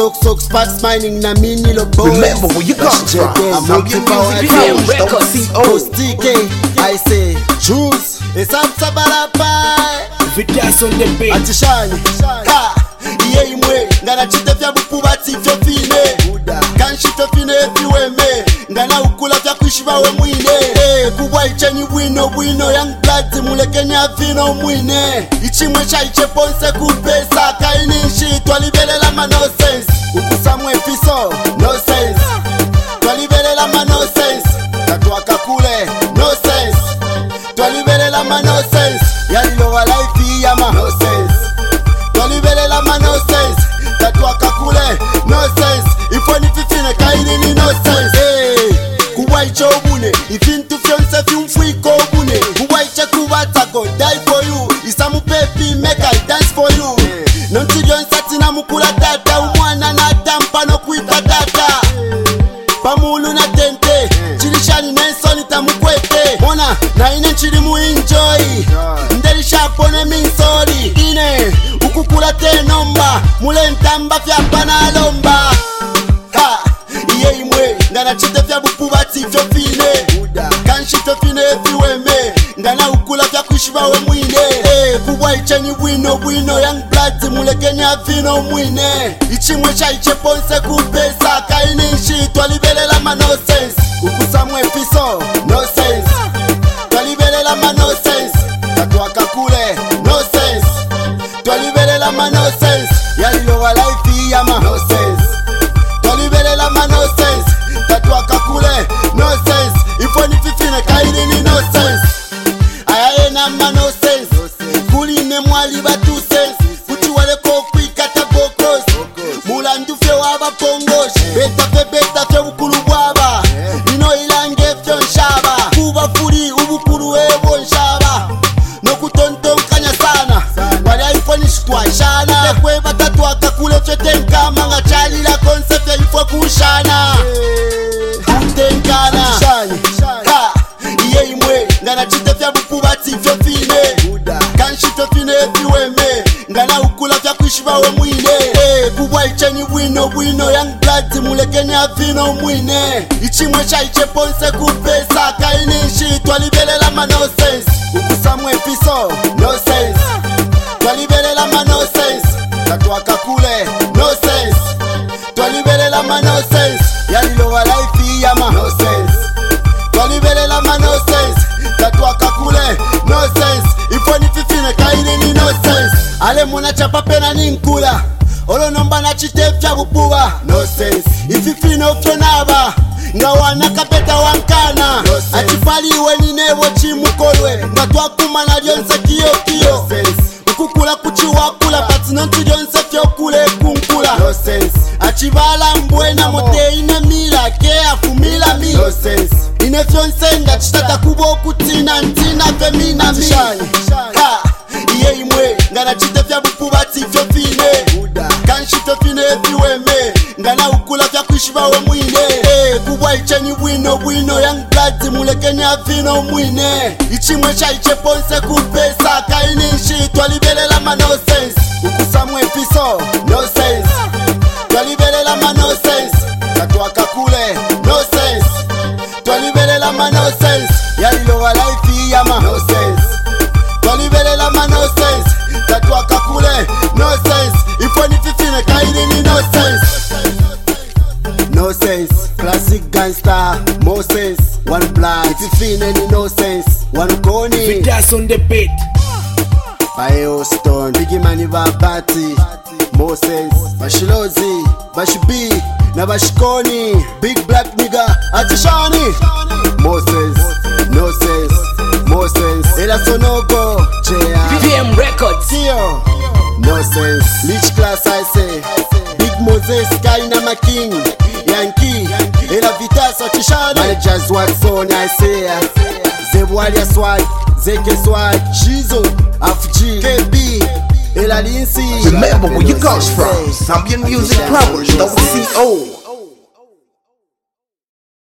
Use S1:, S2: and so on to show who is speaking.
S1: Sok Sparks mining na mini lo boys.
S2: Remember where you come from. Zambian Music
S1: VM
S2: Records.
S1: Post DK, I say choose. It's up to Balapai.
S2: Vitas on the beat.
S1: Atishani, ha, iye imwe. Ngana chite vya bupuba tifyo fine. Kanshito fine fiwe me. Ngana ukula vya kuishiva we mwine. Kubwa icheni wino young blood mulekenya vino mwine. Ichimwe cha iche ponse kupesa. Kaini nshi twalibelela ma no sense. Ukusamwe piso, no sense. Twalibelela ma no sense. Katuaka kule, no sense. Twalibelela ma no sense. Yalilowa life yama, no sense. Twalibelela ma no sense. Katuaka kule, no sense. Ifoni fifine kaini ni no sense. Hey, kuwa icho ubune. Ifintu fyonse fiumfuiko ubune. Kuwa iche kubata go die for you. Isamu pepi make I dance for you. Nonti jonsati na mukula data. Umwana na tampa no kuita data. Pamulu na tente. Chilishani Nelson itamukwete. Mona na ine nchili mu enjoy. Ndelisha pone minsori. Ine ukukula te nomba. Mule ntamba fyapa na lomba. Ha, iye imwe. Ngana chite fya bupuba tifyo fine. Kanshito fine fiwe me. Ngana ukula fya kushiva we mwine. Kubwa icheni wino young blood mulekenya vino mwine. Ichimwe cha iche ponse kupesa. Kaini nshi twalibelela ma no sense. Ukusamwe piso, no sense. Twalibelela ma no sense. Katuaka kule, no sense. Twalibelela ma no sense. Yalilowa life yama, no sense. Twalibelela ma no sense. Katuaka kule, no sense. Ifoni fifine kaini ni no sense. Ayaye na ma no sense. Kuline mwali ba two sense. Kuti wale kuikata bokos. Mulandu fe waba pongos. Beta fe bukulu bwaba. Nino ilange fyo nshaba. Kuba furi ubukulu ebo nshaba. Nokutonton kanya sana. Wale haifoni shitwa shana. Lekwe batatu akakule fyo tenkama. Nga chali la concept ya ifo kushana. Tenkana ha, iye imwe. Ngana chite fya bupuba tifyo fine. Kanshito fine fiwe me. Ngana ukula fya kuishiva we mwine. Kubwa icheni wino young blood mulekenya vino mwine. Ichimwe cha iche ponse kupesa. Kaini nshi twalibelela ma no sense. Ukusamwe piso, no sense. Twalibelela ma no sense. Katuaka kule, no sense. Twalibelela ma no sense. Yalilowa life yama, no sense. Twalibelela ma no sense. Katuaka kule, no sense. Ifoni fifine kaini ni no sense. Ale muna chapa pena ni nkula. Olo nomba na chitefya bupuba, no sense. Ififine ofyonaba. Nga wana kapeta wankana, no sense. Achifaliwe ni nebo chimukolwe. Nga twakuma na lyonse kiyo, no sense. Ukukula kuchiwakula pati nontu lyonse fyokule kunkula, no sense. Achivala mbwena mote ine mila ke afumila mi, no sense. Ine fyonse nga chitata kubo kutina ntina femina mi. Ha, iye imwe. Ngana chite fya bupuba tifyo fine. Kanshito fine fiwe me. Ngana ukula fya kuishiva we mwine. Kubwa icheni wino young blood mulekenya vino mwine. Ichimwe cha iche ponse kupesa. Kaini nshi twalibelela ma no sense. Ukusamwe piso, no sense. Twalibelela ma no sense. Katuaka kule, no sense. Twalibelela ma no sense. Yalilowa life yama, no sense. Twalibelela ma no sense. Katuaka kule, no sense. Ifoni fifine kaini ni no sense. No sense. Classic gangster, more sense. One blood. Ififine ni no sense. One koni.
S2: Vitas on the beat.
S1: Bayo Stone, Biggie Mani Vabati, more sense. Bashilozi, Bashibi, na Bashikoni, Big Black Nigga, Atishani. More sense, no sense, more sense. Ela Sonogo,
S2: VM Records.
S1: Tio, no sense. Lich class I say. Big Moses, Kaina Making, Yankee, Ela Vitas Atishani. Managers Watson I say. Zebwalia Swag, Zeke Swag, Shizo, FG, KB, Ela Lindsay.
S2: Remember where you come from. Zambian Music Powers, WCO.